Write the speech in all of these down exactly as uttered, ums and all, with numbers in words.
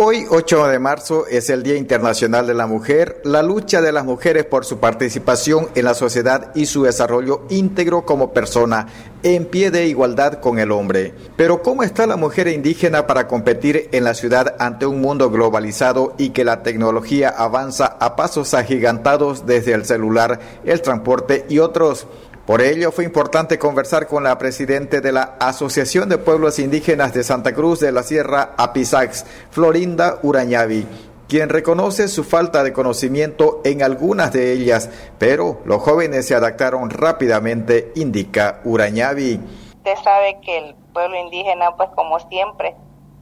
Hoy, ocho de marzo, es el Día Internacional de la Mujer, la lucha de las mujeres por su participación en la sociedad y su desarrollo íntegro como persona, en pie de igualdad con el hombre. Pero ¿cómo está la mujer indígena para competir en la ciudad ante un mundo globalizado y que la tecnología avanza a pasos agigantados desde el celular, el transporte y otros? Por ello fue importante conversar con la presidenta de la Asociación de Pueblos Indígenas de Santa Cruz de la Sierra, Apizax, Florinda Urañavi, quien reconoce su falta de conocimiento en algunas de ellas, pero los jóvenes se adaptaron rápidamente, indica Urañavi. Usted sabe que el pueblo indígena, pues como siempre,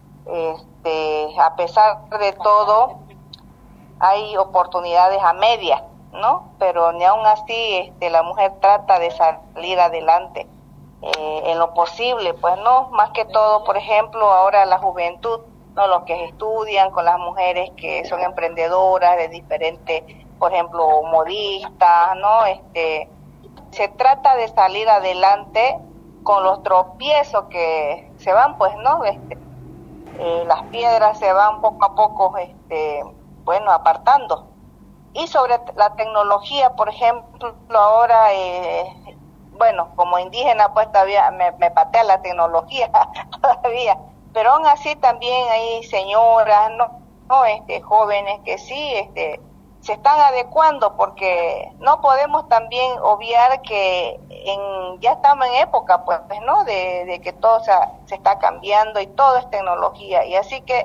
este, a pesar de todo, hay oportunidades a medias, ¿no? Pero ni aún así este, la mujer trata de salir adelante eh, en lo posible, pues no, más que todo, por ejemplo, ahora la juventud, no, los que estudian con las mujeres que son emprendedoras de diferentes, por ejemplo, modistas, ¿no? Este, se trata de salir adelante con los tropiezos que se van, pues, ¿no? Este, eh, las piedras se van poco a poco, este, bueno, apartando. Y sobre la tecnología, por ejemplo, ahora, eh, bueno, como indígena, pues todavía me, me patea la tecnología todavía, pero aún así también hay señoras, no, no este, jóvenes que sí este, se están adecuando, porque no podemos también obviar que en, ya estamos en época, pues, ¿no? De, de que todo se, se está cambiando y todo es tecnología, y así que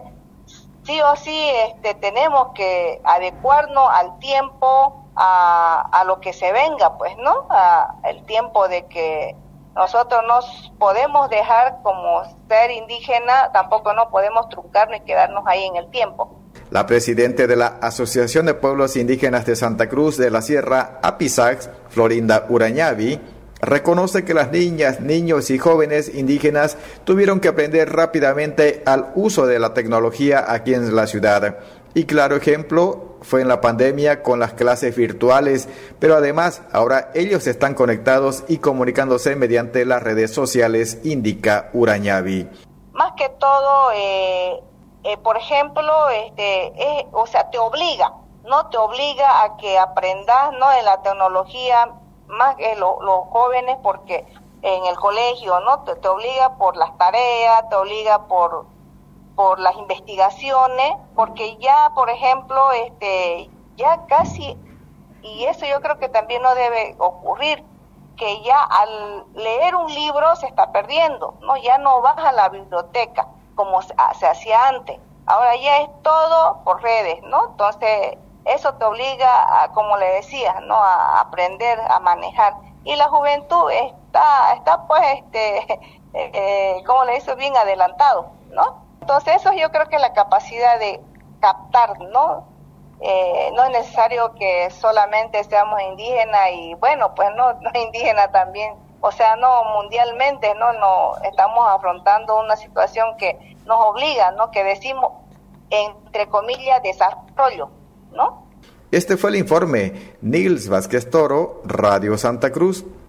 sí o sí este, tenemos que adecuarnos al tiempo, a, a lo que se venga, pues, ¿no? A, el tiempo de que nosotros nos podemos dejar como ser indígena, tampoco no podemos truncarnos y quedarnos ahí en el tiempo. La presidenta de la Asociación de Pueblos Indígenas de Santa Cruz de la Sierra, Apizax, Florinda Urañavi, reconoce que las niñas, niños y jóvenes indígenas tuvieron que aprender rápidamente al uso de la tecnología aquí en la ciudad. Y claro ejemplo fue en la pandemia con las clases virtuales, pero además ahora ellos están conectados y comunicándose mediante las redes sociales, indica Urañavi. Más que todo, eh, eh, por ejemplo, este, eh, o sea, te obliga, no te obliga a que aprendas, ¿no? En la tecnología, más que lo, los jóvenes, porque en el colegio, ¿no? Te, te obliga por las tareas, te obliga por por las investigaciones, porque ya, por ejemplo, este, ya casi, y eso yo creo que también no debe ocurrir, que ya al leer un libro se está perdiendo, ¿no? Ya no vas a la biblioteca como se, se hacía antes, ahora ya es todo por redes, ¿no? Entonces, eso te obliga a, como le decía, ¿no? A aprender a manejar. Y la juventud está, está pues, este, eh, como le dice, bien adelantado, ¿no? Entonces, eso yo creo que es la capacidad de captar, ¿no? Eh, no es necesario que solamente seamos indígenas y, bueno, pues no, no indígenas también, o sea, no mundialmente, ¿no? No estamos afrontando una situación que nos obliga, ¿no? Que decimos, entre comillas, desarrollo, ¿no? Este fue el informe. Nils Vázquez Toro, Radio Santa Cruz.